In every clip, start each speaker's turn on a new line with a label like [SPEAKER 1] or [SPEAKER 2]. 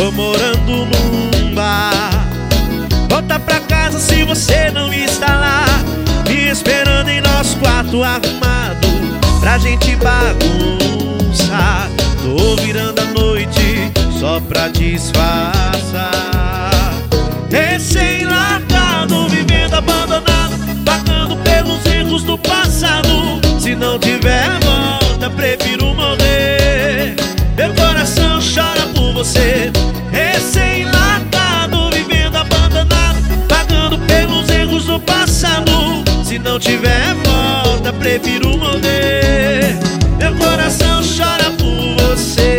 [SPEAKER 1] Tô morando num bar. Volta pra casa se você não está lá, me esperando em nosso quarto arrumado pra gente bagunçar. Tô virando a noite só pra disfarçar. Recém-largado, vivendo abandonado, pagando pelos erros do passado. Se não tiver volta, prefiro morrer. Meu coração chora por você. Recém-largado, vivendo abandonado, pagando pelos erros do passado. Se não tiver volta, prefiro morrer. Meu coração chora por você.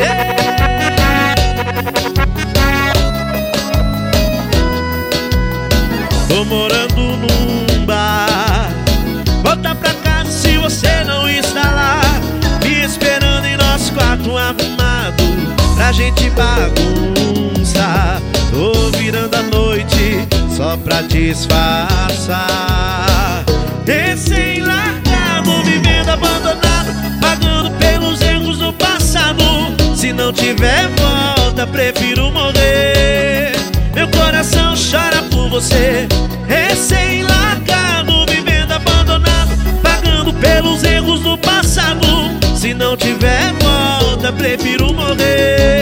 [SPEAKER 1] Tô morando num bar. Volta pra casa se você não está lá, me esperando em nosso quarto arrumado pra gente bagunçar. Tô virando a noite só pra disfarçar. Recém-largado, vivendo abandonado, pagando pelos erros do passado. Se não tiver volta, prefiro morrer. Meu coração chora por você. Recém-largado, vivendo abandonado, pagando pelos erros do passado. Se não tiver volta, prefiro morrer.